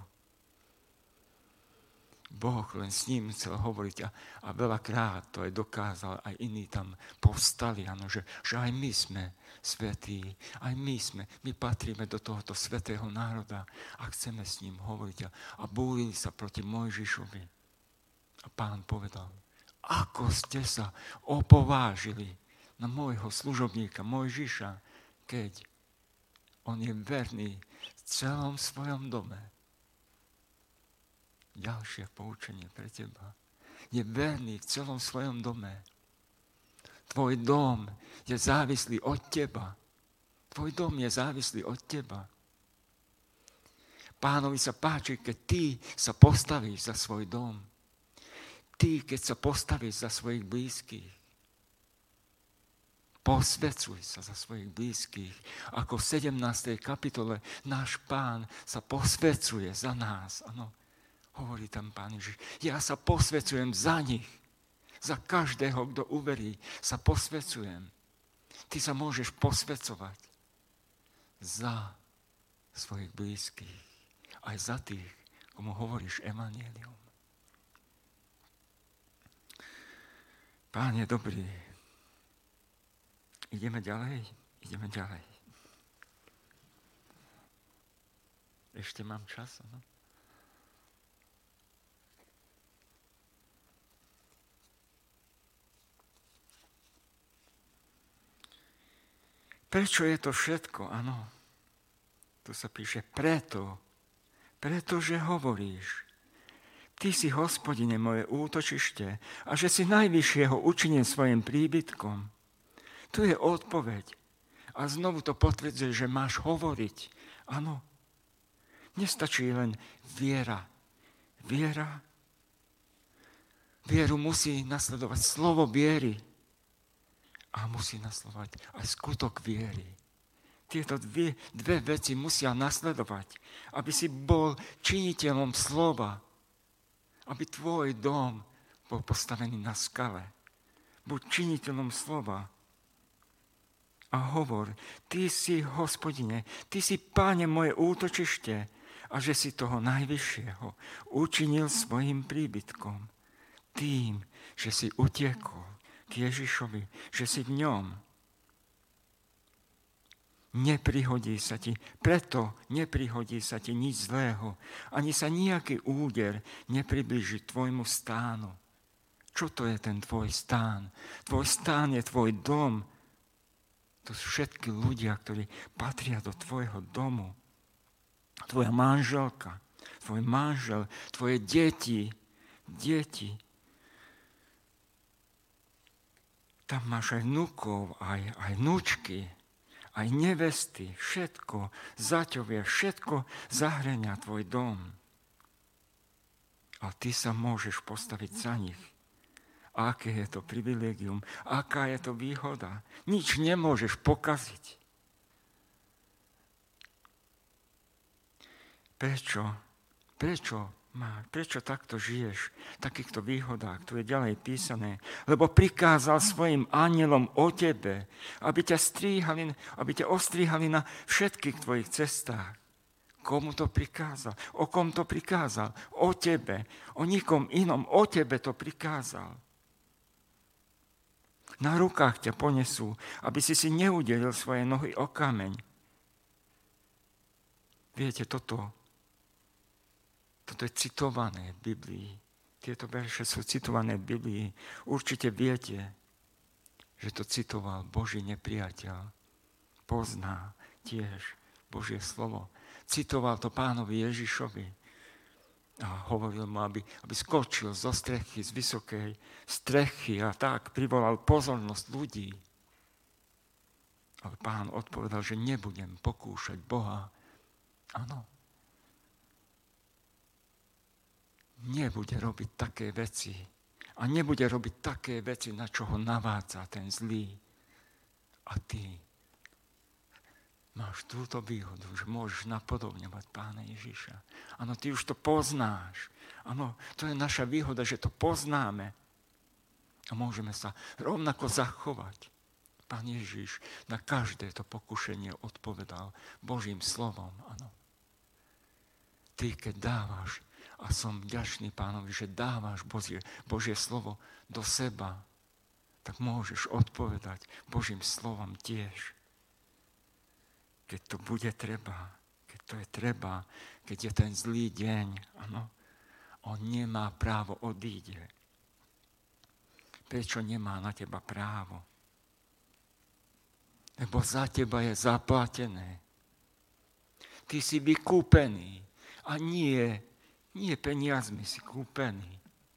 Boh len s ním chcel hovoriť a, a veľakrát to aj dokázal, aj iní tam povstali, ano, že, že aj my sme svätí, aj my sme, my patríme do tohoto svätého národa a chceme s ním hovoriť a, a búrili sa proti Mojžišovi. A Pán povedal, ako ste sa opovážili na môjho služobníka Mojžiša, keď on je verný v celom svojom dome. Ďalšie poučenie pre teba. Je verný v celom svojom dome. Tvoj dom je závislý od teba. Tvoj dom je závislý od teba. Pánovi sa páči, keď ty sa postavíš za svoj dom. Ty, keď sa postavíš za svojich blízkych. Posvecuj sa za svojich blízkych. Ako v sedemnástej kapitole náš Pán sa posvecuje za nás. Áno. Hovorí tam Pán Ježiš, ja sa posvecujem za nich. Za každého, kto uverí, sa posvecujem. Ty sa môžeš posvecovať za svojich blízkych. Aj za tých, komu hovoríš evanjelium. Pán je dobrý. Ideme ďalej? Ideme ďalej. Ešte mám čas, no? Prečo je to všetko? Áno. Tu sa píše preto. Pretože hovoríš. Ty si, Hospodine, moje útočište a že si najvyššieho učinil svojim príbytkom. Tu je odpoveď. A znovu to potvrdzuje, že máš hovoriť. Áno. Nestačí len viera. Viera. Vieru musí nasledovať slovo viery. A musí nasledovať aj skutok viery. Tieto dve, dve veci musia nasledovať, aby si bol činiteľom slova, aby tvoj dom bol postavený na skale. Buď činiteľom slova a hovor, ty si, Hospodine, ty si, Páne, moje útočište a že si toho najvyššieho učinil svojim príbytkom, tým, že si utiekol k Ježišovi, že si v ňom. neprihodí sa ti, preto neprihodí sa ti nič zlého, ani sa nejaký úder nepriblíži tvojmu stánu. Čo to je ten tvoj stán? Tvoj stán je tvoj dom. To sú všetky ľudia, ktorí patria do tvojho domu. Tvoja manželka, tvoj manžel, tvoje deti, deti. Tam máš aj vnúkov, aj, aj vnúčky, aj nevesty, všetko zaťovie, všetko zahrania tvoj dom. A ty sa môžeš postaviť za nich. Aké je to privilégium, aká je to výhoda. Nič nemôžeš pokaziť. Prečo? Prečo? Prečo takto žiješ v takýchto výhodách? Tu je ďalej písané. Lebo prikázal svojim anielom o tebe, aby ťa stríhali, aby ťa ostríhali na všetkých tvojich cestách. Komu to prikázal? O kom to prikázal? O tebe. O nikom inom. O tebe to prikázal. Na rukách ťa ponesú, aby si si neudelil svoje nohy o kameň. Viete, toto Toto je citované v Biblii. Tieto verše sú citované v Biblii. Určite viete, že to citoval Boží nepriateľ. Pozná tiež Božie slovo. Citoval to pánovi Ježišovi. A hovoril mu, aby, aby skočil zo strechy, z vysokej strechy a tak privolal pozornosť ľudí. Ale pán odpovedal, že nebudem pokúšať Boha. Áno. Nebude robiť také veci a nebude robiť také veci, na čo ho navádza ten zlý. A ty máš túto výhodu, že môžeš napodobňovať Pána Ježiša. Áno, ty už to poznáš. Áno, to je naša výhoda, že to poznáme a môžeme sa rovnako zachovať. Pán Ježiš na každé to pokušenie odpovedal Božím slovom. Áno. Ty, keď dávaš, a som vďačný Pánovi, že dávaš Božie, Božie slovo do seba, tak môžeš odpovedať Božím slovom tiež. Keď to bude treba, keď to je treba, keď je ten zlý deň, áno, on nemá právo odíde. Prečo nemá na teba právo? Lebo za teba je zaplatené. Ty si vykúpený a nie Nie peniazmi si kúpený.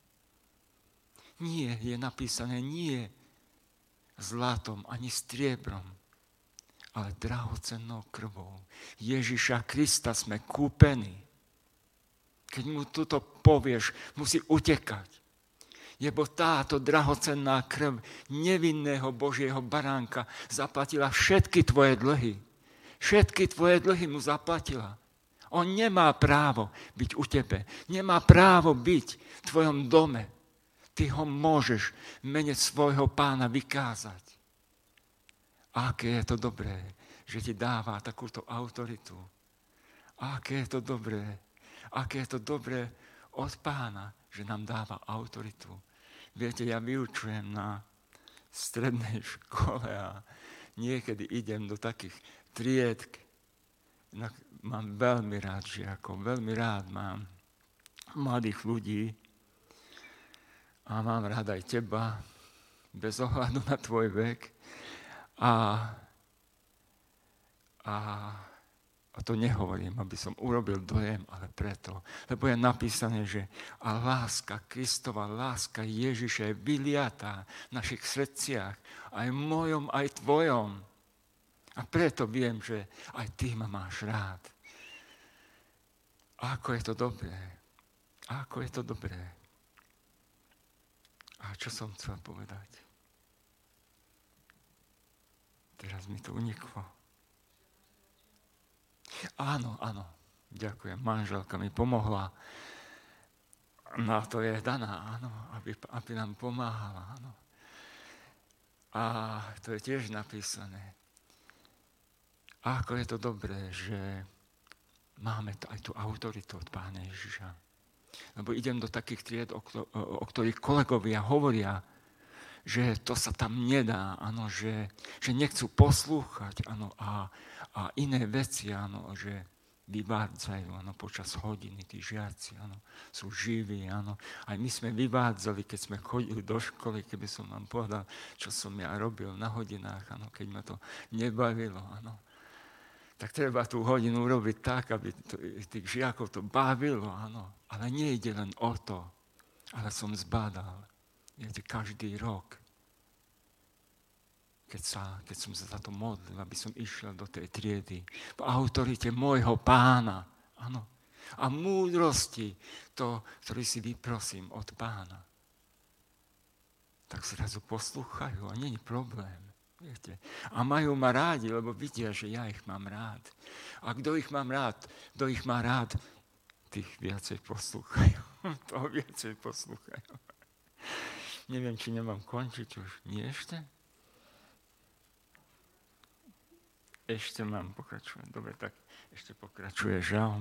Nie, je napísané, nie zlatom ani striebrom, ale drahocennou krvou Ježiša Krista sme kúpení. Keď mu toto povieš, musí utekať. Lebo táto drahocenná krv nevinného Božieho baránka zaplatila všetky tvoje dlhy. Všetky tvoje dlhy mu zaplatila. On nemá právo byť u tebe. Nemá právo byť v tvojom dome. Ty ho môžeš v mene svojho Pána vykázať. A aké je to dobré, že ti dáva takúto autoritu. A aké je to dobré, aké je to dobré od Pána, že nám dáva autoritu. Viete, ja vyučujem na strednej škole a niekedy idem do takých tried. Mám veľmi rád žiakov, veľmi rád mám mladých ľudí a mám rád aj teba, bez ohľadu na tvoj vek. A, a, a to nehovorím, aby som urobil dojem, ale preto, lebo je napísané, že a láska Kristova, láska Ježiša je vyliatá v našich srdciach, aj v mojom, aj tvojom. A preto viem, že aj ty ma máš rád. A ako je to dobré. A ako je to dobré. A čo som chcel povedať? Teraz mi to uniklo. Áno, áno. Ďakujem. Manželka mi pomohla. No to je daná, áno. Aby, aby nám pomáhala, áno. A to je tiež napísané. A ako je to dobré, že máme aj tú autoritu od Pána Ježiša. Lebo idem do takých tried, o, o ktorých kolegovia hovoria, že to sa tam nedá, áno, že, že nechcú poslúchať, áno, a, a iné veci, áno, že vyvádzajú, áno, počas hodiny, tí žiaci, áno, sú živí, áno. Aj my sme vyvádzali, keď sme chodili do školy, keby som vám povedal, čo som ja robil na hodinách, áno, keď ma to nebavilo, áno. Tak treba tú hodinu urobiť tak, aby to, tých žiakov to bavilo, áno. Ale nie ide len o to, ale som zbadal, viete, každý rok, Keď, sa, keď som sa za to modlil, aby som išiel do tej triedy v autorite môjho Pána. Áno. A múdrosti, to, ktorý si vyprosím od Pána. Tak zrazu poslúchajú a nie je problém. Viete. A majú ma rádi, lebo vidia, že ja ich mám rád. A kto ich mám rád, kto ich má rád, tých viacej poslúchajú. Toho viacej poslúchajú. Neviem, či nemám končiť už. Nie ešte? Ešte mám, pokračujem. Dobre, tak ešte pokračuje žalm.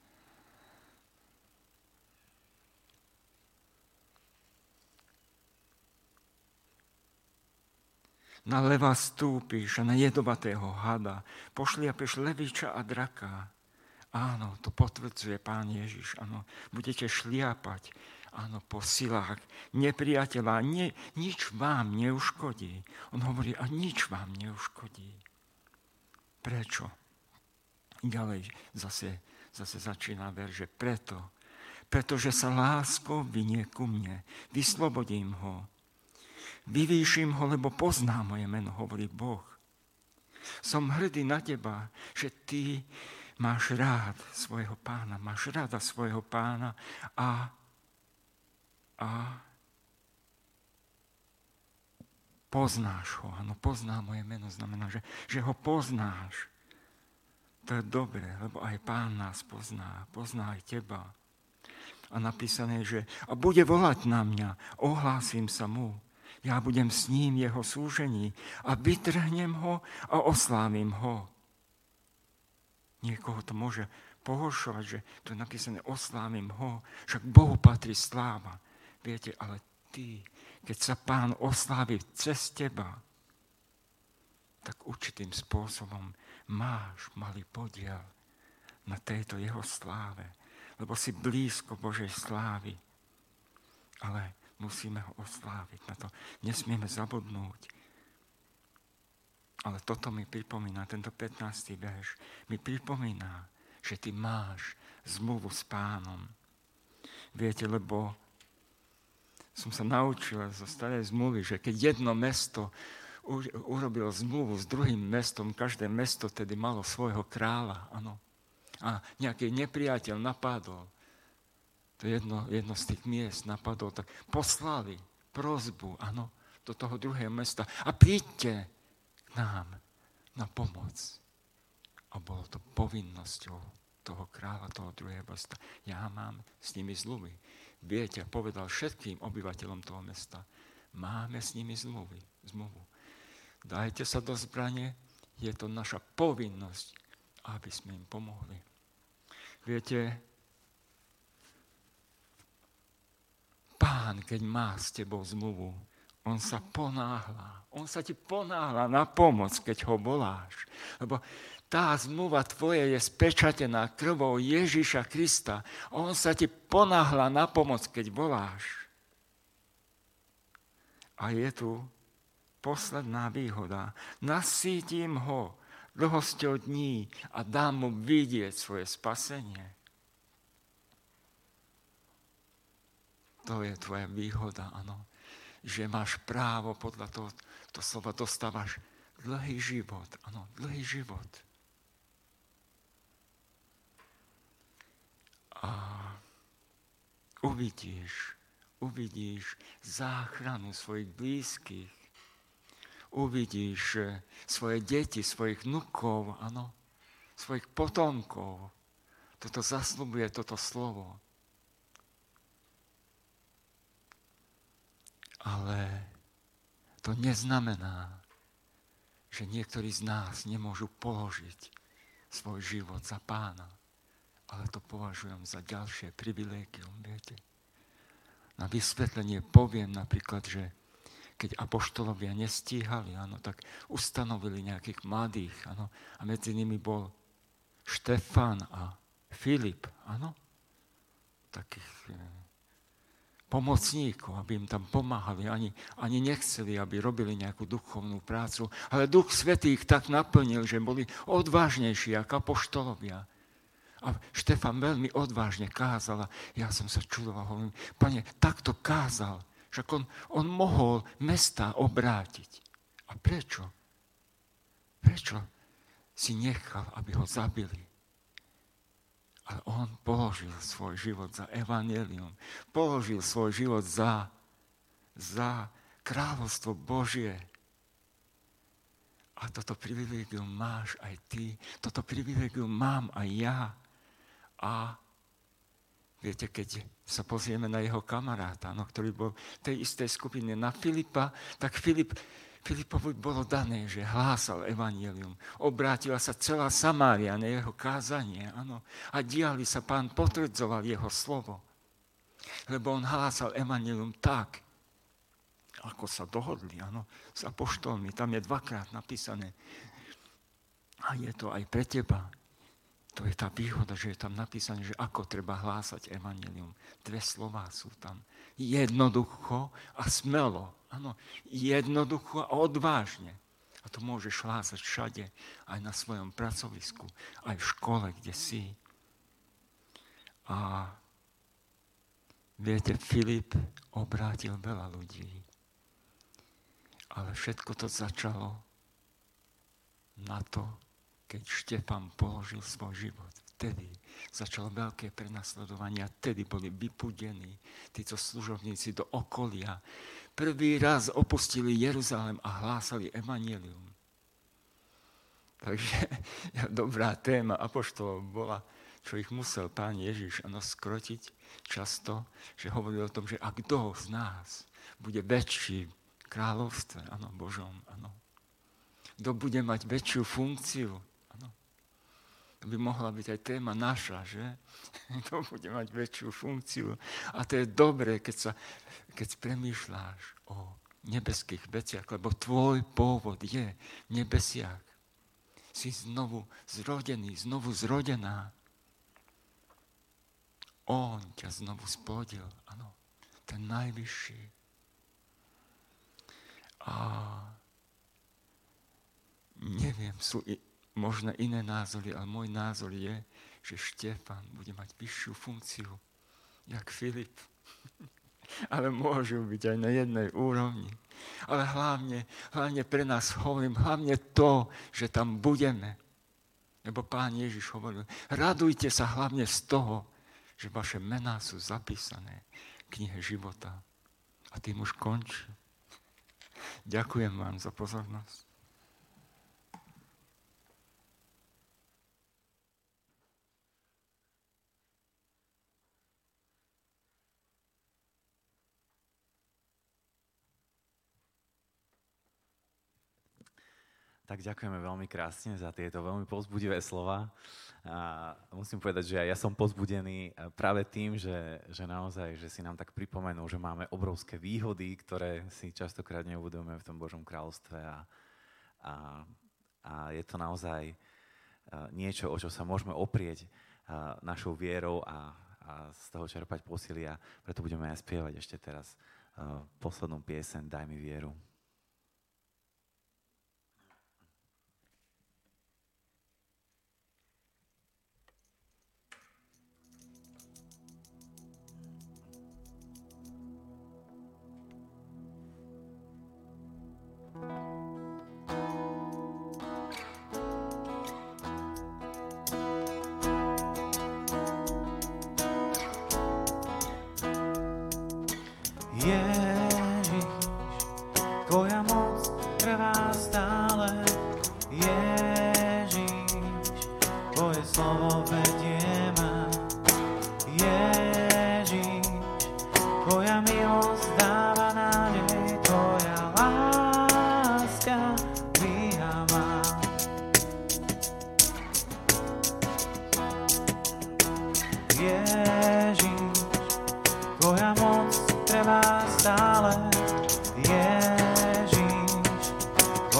Na leva stúpiš a na jedovatého hada pošliapeš leviča a draka. Áno, to potvrdzuje Pán Ježiš. Áno, budete šliapať, áno, po silách nepriateľa. Nie, nič vám neuškodí. On hovorí, a nič vám neuškodí. Prečo? Ďalej zase, zase začína ver, že preto. Pretože sa láskou vynie ku mne. Vyslobodím ho. Vyvýšim ho, lebo pozná moje meno, hovorí Boh. Som hrdý na teba, že ty máš rád svojho Pána. Máš ráda svojho Pána a, a poznáš ho, áno, pozná moje meno, znamená, že, že ho poznáš. To je dobré, lebo aj Pán nás pozná, pozná aj teba. A napísané, že a bude volať na mňa, ohlásim sa mu, ja budem s ním jeho súžení a vytrhnem ho a oslávim ho. Niekoho to môže pohoršovať, že to je napísané, oslávim ho, však Bohu patrí sláva. Viete, ale ty, keď sa Pán oslávi cez teba, tak určitým spôsobom máš malý podiel na tejto jeho sláve, lebo si blízko Božej slávy. Ale musíme ho osláviť, na to nesmieme zabudnúť. Ale toto mi pripomína, tento pätnásty verš, mi pripomína, že ty máš zmluvu s Pánom. Viete, lebo som sa naučil zo starej zmluvy, že keď jedno mesto urobilo zmluvu s druhým mestom, každé mesto tedy malo svojho kráľa, áno. A nejaký nepriateľ napadol, to jedno, jedno z tých miest napadol, tak poslali prosbu, áno, do toho druhého mesta a príďte k nám na pomoc. A bolo to povinnosťou toho kráľa, toho druhého mesta. Ja mám s nimi zmluvy. Viete, povedal všetkým obyvateľom toho mesta, máme s nimi zmluvy, zmluvu. Dajte sa do zbrane, je to naša povinnosť, aby sme im pomohli. Viete, Pán, keď má s tebou zmluvu, on sa ponáhla, on sa ti ponáhla na pomoc, keď ho voláš. Lebo tá zmluva tvoja je spečatená krvou Ježiša Krista. On sa ti ponáhla na pomoc, keď voláš. A je tu posledná výhoda. Nasítim ho dlhosťou dní a dám mu vidieť svoje spasenie. To je tvoja výhoda, áno. Že máš právo podľa toho to slova dostávaš dlhý život, áno, dlhý život. A uvidíš, uvidíš záchranu svojich blízkych, uvidíš svoje deti, svojich vnukov, áno, svojich potomkov. Toto zasľubuje toto slovo. Ale to neznamená, že niektorí z nás nemôžu položiť svoj život za Pána. Ale to považujem za ďalšie privilégium, viete. Na vysvetlenie poviem napríklad, že keď apoštolovia nestíhali, áno, tak ustanovili nejakých mladých, áno, a medzi nimi bol Štefan a Filip, áno, takých pomocníkov, aby im tam pomáhali. Ani, ani nechceli, aby robili nejakú duchovnú prácu. Ale Duch Svätý ich tak naplnil, že boli odvážnejší ako apoštolovia. A Štefan veľmi odvážne kázal. A ja som sa čudoval, hovorím, Pane, takto kázal, že on, on mohol mesta obrátiť. A prečo? Prečo si nechal, aby ho zabili? Ale on položil svoj život za evanjelium. Položil svoj život za, za kráľovstvo Božie. A toto privilégium máš aj ty. Toto privilégium mám aj ja. A viete, keď sa pozrieme na jeho kamaráta, no, ktorý bol v tej istej skupine, na Filipa, tak Filip... Filipovi bolo dané, že hlásal evanjelium. Obrátila sa celá Samária na jeho kázanie. Áno. A diali sa, Pán potvrdzoval jeho slovo. Lebo on hlásal evanjelium tak, ako sa dohodli, áno, s apoštolmi. Tam je dvakrát napísané. A je to aj pre teba. To je tá výhoda, že je tam napísané, že ako treba hlásať evanjelium. Dve slová sú tam. Jednoducho a smelo. Áno, jednoducho a odvážne. A to môžeš hlásať všade, aj na svojom pracovisku, aj v škole, kde si. A viete, Filip obrátil veľa ľudí. Ale všetko to začalo na to, keď Štefan položil svoj život. Vtedy začalo veľké prenasledovanie a vtedy boli vypudení títo služobníci do okolia. Prvý raz opustili Jeruzalém a hlásali evanjelium. Takže dobrá téma apoštolov bola, čo ich musel Pán Ježiš ano, skrotiť často, že hovoril o tom, že a kto z nás bude väčší v kráľovstve, ano, Božom, ano. Kto bude mať väčšiu funkciu, ano. To by mohla byť aj téma naša, že? Kto bude mať väčšiu funkciu. A to je dobré, keď sa keď premýšľaš o nebeských veciach, lebo tvoj pôvod je v nebesiach. Si znovu zrodený, znovu zrodená. On ťa znovu splodil, áno, ten najvyšší. A neviem, sú i, možno iné názory, ale môj názor je, že Štefan bude mať vyššiu funkciu, jak Filip. Ale môžu byť aj na jednej úrovni. Ale hlavne, hlavne pre nás hovorím, hlavne to, že tam budeme. Lebo Pán Ježiš hovoril, radujte sa hlavne z toho, že vaše mená sú zapísané v knihe života. A tým už končí. Ďakujem vám za pozornosť. Tak ďakujeme veľmi krásne za tieto veľmi povzbudivé slova. A musím povedať, že aj ja som povzbudený práve tým, že, že naozaj, že si nám tak pripomenul, že máme obrovské výhody, ktoré si častokrát neuvedomujeme v tom Božom kráľovstve. A, a, a je to naozaj niečo, o čo sa môžeme oprieť našou vierou a, a z toho čerpať posilia. Preto budeme aj spievať ešte teraz poslednú pieseň Daj mi vieru.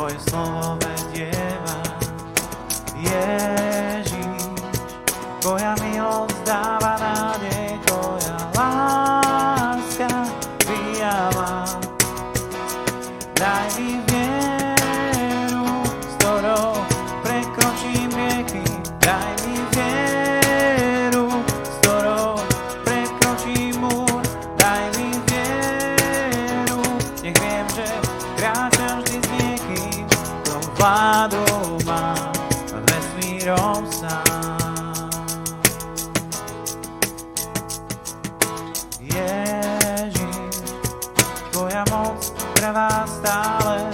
Tvoje slovo vedie ma. Ježiš, Tvoja milosť dáva nádej, Tvoja láska vyjava. Daj mi vieru, s ktorou prekročím rieky. Daj mi vieru, s ktorou prekročím múr. Daj mi vieru, nech viem, že kráčam vždy s niekým, kto vládu má nad vesmírom sám. Ježiš, Tvoja moc trvá stále.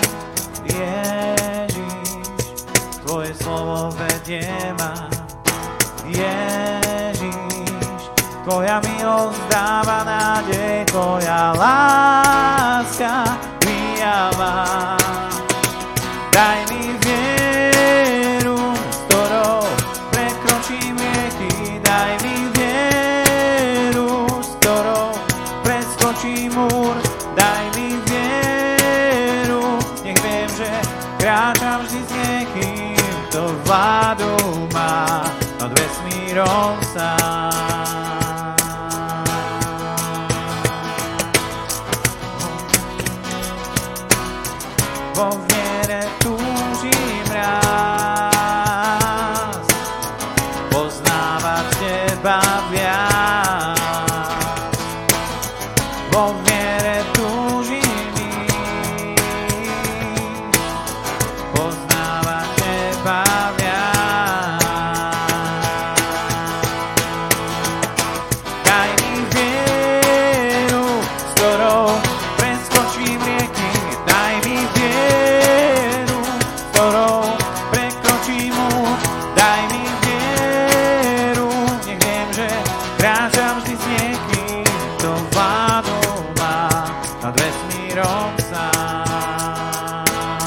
Ježiš, Tvoje slovo vedie ma. Ježiš, Tvoja milosť dáva nádej, Tvoja láska vyjava. Daj mi vieru, s ktorou prekročím rieky. Daj mi vieru, s ktorou preskočím múr. Daj mi vieru, nech viem, že kráčam vždy s niekým, kto vládu má nad vesmírom sám. Vo viere túžim raz poznávať Teba viac. Vo viere túžim ísť poznávať Teba viac. Daj mi vieru, s ktorou preskočím rieky. Daj mi vieru, s ktorou prekročím múr. Daj mi vieru, nech viem, že kráčam vždy s niekým, kto vládu má nad vesmírom sám.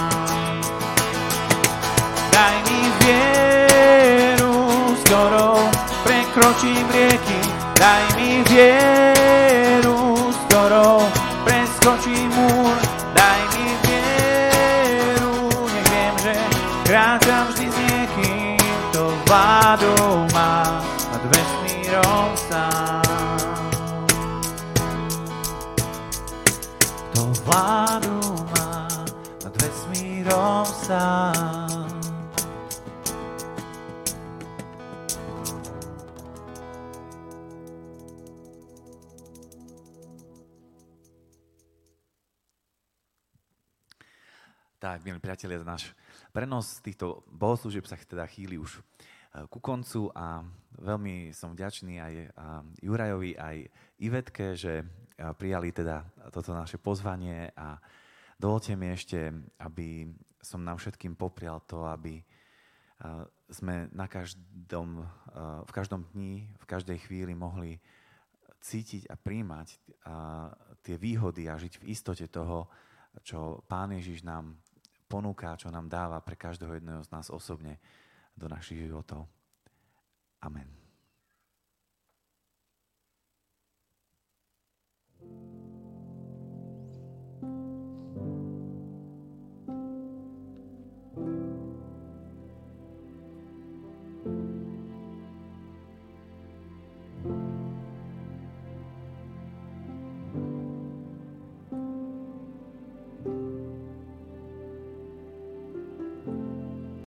Daj mi vieru, s ktorou prekročím rieky. Daj mi vieru, s ktorou preskočím múr. Daj mi vieru, nech viem, že kráčam vždy s niekým, kto vládu má nad vesmírom sám. Kto vládu má nad vesmírom sám. Tak, milí priatelia, náš prenos týchto bohoslúžieb sa teda chýli už ku koncu a veľmi som vďačný aj Jurajovi, aj Ivetke, že prijali teda toto naše pozvanie a dovolte mi ešte, aby som nám všetkým poprial to, aby sme na každom, v každom dni, v každej chvíli mohli cítiť a príjmať tie výhody a žiť v istote toho, čo Pán Ježiš nám ponúka, čo nám dáva pre každého jedného z nás osobne do našich životov. Amen.